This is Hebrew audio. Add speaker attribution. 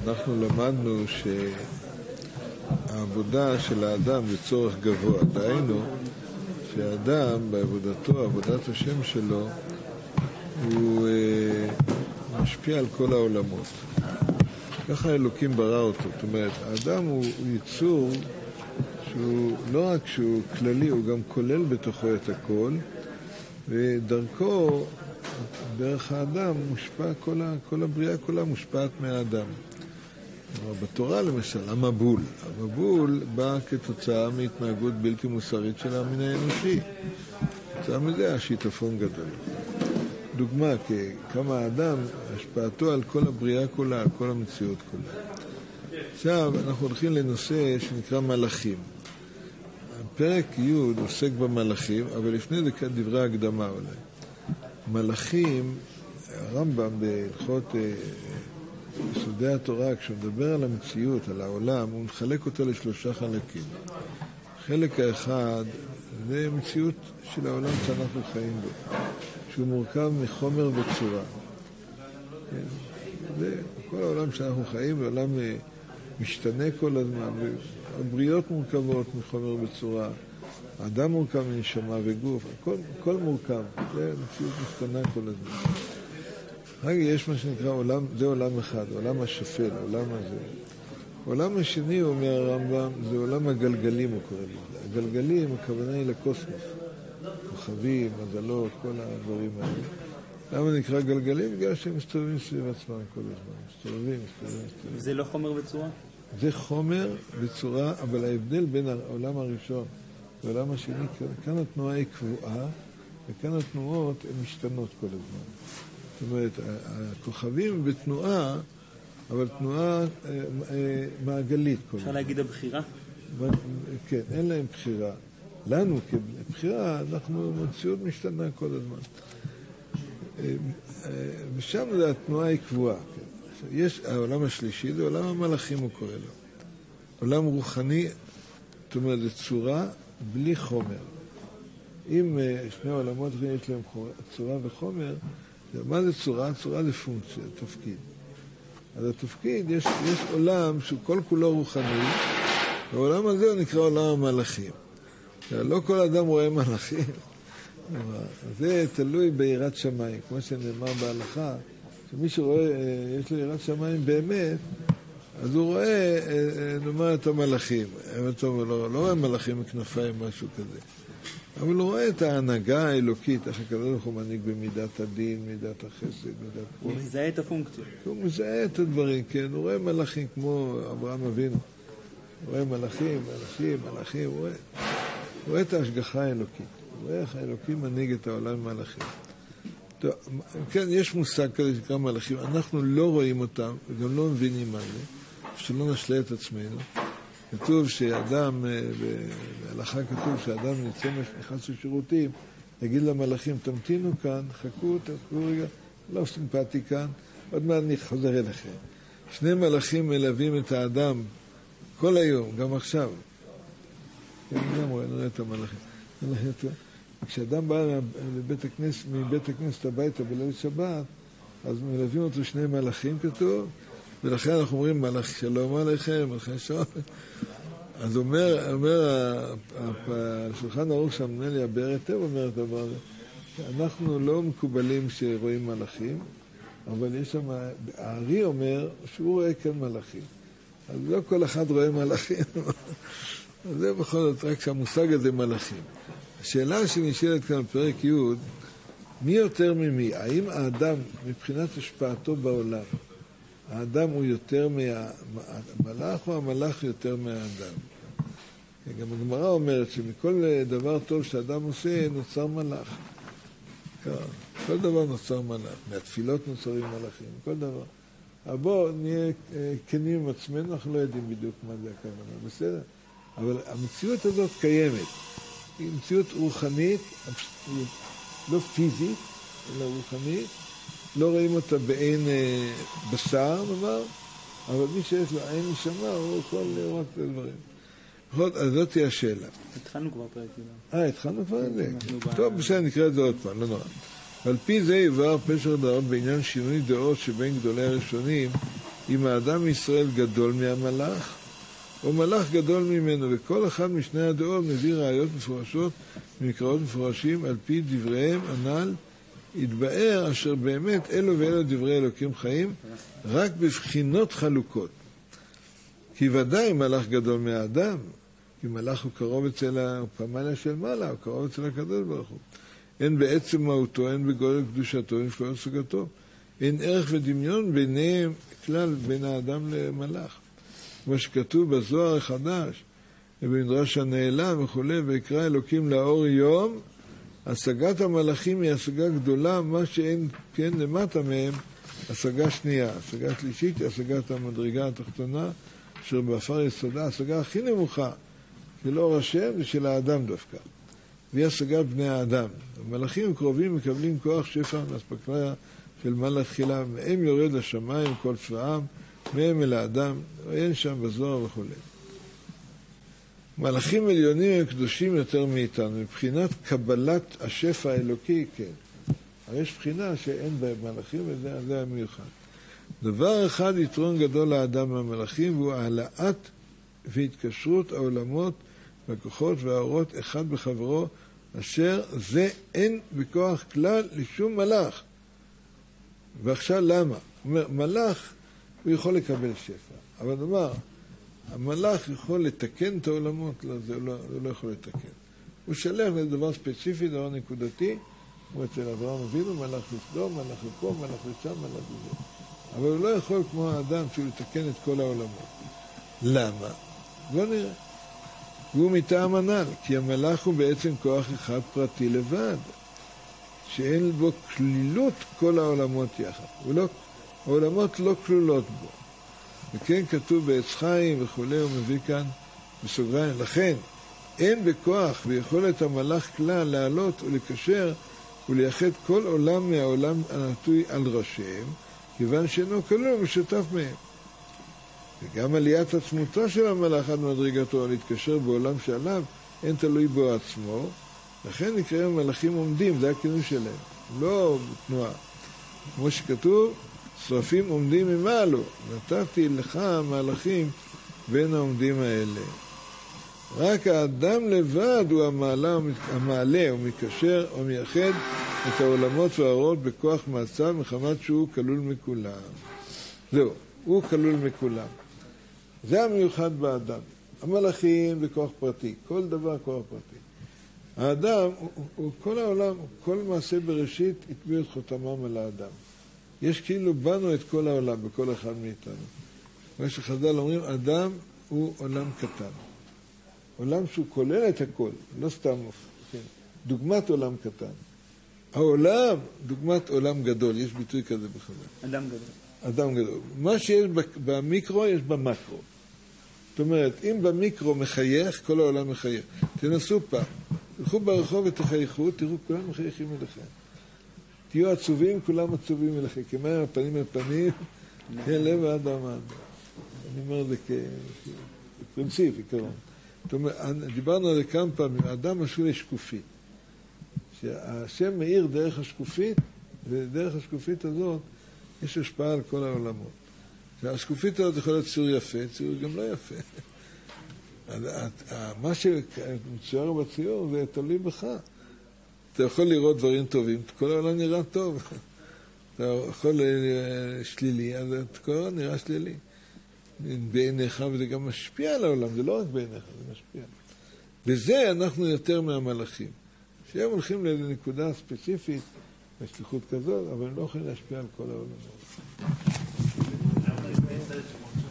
Speaker 1: אנחנו למדנו שהעבודה של האדם זה צורך גבוה. דהיינו, שהאדם בעבודתו, עבודת השם שלו, הוא משפיע על כל העולמות. ככה אלוקים ברא אותו. זאת אומרת, האדם הוא יצור שהוא לא רק שהוא כללי, הוא גם כולל בתוכו את הכל, ודרכו, דרך האדם, מושפע כל הבריאה כולה מושפעת מהאדם. בתורה למשל, המבול. המבול בא כתוצאה מהתנהגות בלתי מוסרית של המין האנושי. כתוצאה מזה השיטפון גדול. דוגמה, כמה האדם, השפעתו על כל הבריאה כולה, על כל המציאות כולה. עכשיו אנחנו הולכים לנושא שנקרא מלאכים. פרק י' עוסק במלאכים, אבל לפני זה כאן דברי הקדמה אולי. מלאכים, הרמב"ם בהלכות יסודי התורה, כשהוא מדבר על המציאות, על העולם, הוא מחלק אותו לשלושה חלקים. חלק האחד זה מציאות של העולם שאנחנו חיים בו, שהוא מורכב מחומר וצורה. זה כל העולם שאנחנו חיים, העולם משתנה כל הזמן, הבריאות מורכבות מחומר וצורה, האדם מורכב מנשמה וגוף, הכל מורכב, זה מציאות משתנה כל הזמן. רגע, יש מה שנקרא עולם, זה עולם אחד, עולם השפל, עולם הזה. העולם השני, אומר הרמב"ם, זה עולם הגלגלים, הוא קורא לזה. הגלגלים, הכוונה היא לקוסמוס. כוכבים, מזלות, כל הדברים האלה. למה נקרא גלגלים? בגלל שהם מסתובבים סביב עצמם כל הזמן. מסתובבים.
Speaker 2: זה לא חומר וצורה?
Speaker 1: זה חומר וצורה, אבל ההבדל בין העולם הראשון לעולם השני, כאן התנועה היא קבועה, וכאן התנועות הן משתנות כל הזמן. זאת אומרת, הכוכבים בתנועה, אבל תנועה מעגלית.
Speaker 2: אפשר להגיד הבחירה?
Speaker 1: כן, אין להם בחירה. לנו כבחירה, אנחנו מציאות משתנה כל הזמן. ושם התנועה היא קבועה. יש העולם השלישי, זה עולם המלאכים הוא קורא לו. עולם רוחני, זאת אומרת, זה צורה בלי חומר. אם שני העולמות יש להם צורה וחומר, מה זה צורה? צורה זה פונקציה, תפקיד. אז התפקיד, יש עולם שהוא כל כולו רוחני, והעולם הזה הוא נקרא עולם המלאכים. לא כל אדם רואה מלאכים. זה תלוי ביראת שמיים, כמו שנאמר בהלכה, שמי שרואה, יש לו יראת שמיים באמת, אז הוא רואה, נאמר, את המלאכים. הוא לא רואה מלאכים מכנפיים, משהו כזה. אבל הוא רואה את ההנהגה האלוקית, איך הקדוש ברוך הוא מנהיג במידת הדין, מידת החסד, מידת
Speaker 2: הוא מזהה את הפונקציות.
Speaker 1: הוא מזהה את הדברים, כן. הוא רואה מלאכים כמו אברהם אבינו. הוא רואה מלאכים, הוא רואה את ההשגחה האלוקית. הוא רואה איך האלוקים מנהיג את העולם מלאכים. טוב, כן, יש מושג כזה שנקרא מלאכים. אנחנו לא רואים אותם, וגם לא מבינים מה זה, שלא נשלה את עצמנו. כתוב שאדם, בהלכה כתוב שאדם נכנס לשירותים, יגיד למלאכים, תמתינו כאן, חכו רגע, לא סימפטי כאן, עוד מעט אני חוזר אליכם. שני מלאכים מלווים את האדם כל היום, גם עכשיו. כן, גם רואה את המלאכים. כשאדם בא מבית הכנסת הביתה בליל שבת, אז מלווים אותו שני מלאכים כתוב, ולכן אנחנו אומרים מלאך שלום עליכם, מלאכי שלום. אז אומר השולחן ערוך שם, נראה לי הבאר היטב אומר את הדבר הזה, אנחנו לא מקובלים שרואים מלאכים, אבל יש שם, הארי אומר שהוא רואה כאן מלאכים. אז לא כל אחד רואה מלאכים. אז זה בכל זאת, רק שהמושג הזה מלאכים. השאלה שנשאלת כאן בפרק י', מי יותר ממי? האם האדם, מבחינת השפעתו בעולם, האדם הוא יותר מהמלאך או המלאך יותר מהאדם? גם הגמרא אומרת שמכל דבר טוב שאדם עושה נוצר מלאך. כל דבר נוצר מלאך. מהתפילות נוצרים מלאכים, כל דבר. אבל בואו נהיה כנים עם עצמנו, אנחנו לא יודעים בדיוק מה זה הכוונה, בסדר? אבל המציאות הזאת קיימת. היא מציאות רוחנית, לא פיזית, אלא רוחנית. לא רואים אותה בעין בשר, נאמר, אבל מי שיש לו עין נשמה, הוא יכול לראות את הדברים. אז זאת תהיה השאלה.
Speaker 2: התחלנו כבר פרק י'.
Speaker 1: התחלנו כבר את זה. טוב, בסדר, נקרא את זה עוד פעם, לא נורא. על פי זה יבואר פשר דעות בעניין שינוי דעות שבין גדולי הראשונים אם האדם ישראל גדול מהמלאך, או מלאך גדול ממנו, וכל אחד משני הדעות מביא ראיות מפורשות ממקראות מפורשים, על פי דבריהם הנ"ל, יתבאר אשר באמת אלו ואלו דברי אלוקים חיים, רק בבחינות חלוקות. כי ודאי מלאך גדול מהאדם, כי מלאך הוא קרוב אצל הפמליה של מעלה, הוא קרוב אצל הקדוש ברוך הוא. אין בעצם מהותו, אין בגודל קדושתו, אין שפעות סוגתו. אין ערך ודמיון ביניהם כלל בין האדם למלאך. כמו שכתוב בזוהר החדש, במדרש הנעלם וכו', ויקרא אלוקים לאור יום, השגת המלאכים היא השגה גדולה, מה שאין כן למטה מהם, השגה שנייה. השגה שלישית היא השגת המדרגה התחתונה, אשר באפר יסודה, השגה הכי נמוכה, של אור השם ושל האדם דווקא. והיא השגת בני האדם. המלאכים הקרובים מקבלים כוח שפע מאספקלריה של מלאך תחילה, מהם יורד לשמיים כל צבאם, מהם אל האדם, אין שם בזוהר וכו'. מלאכים עליונים הם קדושים יותר מאיתנו, מבחינת קבלת השפע האלוקי, כן. אבל יש בחינה שאין בהם מלאכים, וזה המיוחד. דבר אחד יתרון גדול לאדם מהמלאכים, והוא העלאת והתקשרות העולמות והכוחות והאורות אחד בחברו, אשר זה אין בכוח כלל לשום מלאך. ועכשיו למה? הוא אומר, מלאך הוא יכול לקבל שפע, אבל נאמר, המלאך יכול לתקן את העולמות, לא, זה לא יכול לתקן. הוא שלח לדבר ספציפי, דבר נקודתי, כמו אצל אברהם אבינו, מלאך לסדום, מלאך לפה, מלאך לשם, מלאך לזה. אבל הוא לא יכול כמו האדם שהוא לתקן את כל העולמות. למה? בוא נראה. והוא מטעם הנ"ל, כי המלאך הוא בעצם כוח אחד פרטי לבד, שאין בו כלילות כל העולמות יחד. העולמות לא כלולות בו. וכן כתוב בעץ חיים וכו', הוא מביא כאן בסוגריים. לכן, אין בכוח ויכולת המלאך כלל לעלות ולקשר ולייחד כל עולם מהעולם הנטוי על ראשיהם, כיוון שאינו כלול ומשותף מהם. וגם עליית עצמותו של המלאך עד מדרגתו להתקשר בעולם שעליו אין תלוי בו עצמו, לכן נקראים מלאכים עומדים, זה הכינוי שלהם, לא בתנועה. כמו שכתוב, שרפים עומדים ממעלו, נתתי לך מלאכים בין העומדים האלה. רק האדם לבד הוא המעלה, הוא מקשר או מייחד את העולמות והאורות בכוח מעשיו, מחמת שהוא כלול מכולם. זהו, הוא כלול מכולם. זה המיוחד באדם. המלאכים בכוח פרטי, כל דבר כוח פרטי. האדם, הוא כל העולם, כל מעשה בראשית הטביעו את חותמם על האדם. יש כאילו בנו את כל העולם, בכל אחד מאיתנו. מה שחז"ל אומרים, אדם הוא עולם קטן. עולם שהוא כולל את הכל, לא סתם כן. דוגמת עולם קטן. העולם, דוגמת עולם גדול, יש ביטוי כזה בחז"ל.
Speaker 2: אדם גדול.
Speaker 1: אדם גדול. מה שיש במיקרו, יש במקרו. זאת אומרת, אם במיקרו מחייך, כל העולם מחייך. תנסו פעם. תלכו ברחוב ותחייכו, תראו, כולם מחייכים אליכם. תהיו עצובים, כולם עצובים אליכם. כמה הפנים אל פנים, כן, לב האדם האדם. אני אומר את זה כפרינציפ, עיקרון. זאת אומרת, דיברנו על זה כמה פעמים. האדם משהו לשקופית. שהשם מאיר דרך השקופית, ודרך השקופית הזאת יש השפעה על כל העולמות. השקופית הזאת יכול להיות ציור יפה, ציור גם לא יפה. מה שמצויר בציור זה תלוי בך. אתה יכול לראות דברים טובים, כל העולם נראה טוב. אתה יכול שלילי, אז כל העולם נראה שלילי. בעיניך, וזה גם משפיע על העולם, זה לא רק בעיניך, זה משפיע. וזה אנחנו יותר מהמלאכים. שהם הולכים לאיזו נקודה ספציפית, בשליחות כזאת, אבל הם לא יכולים להשפיע על כל העולם.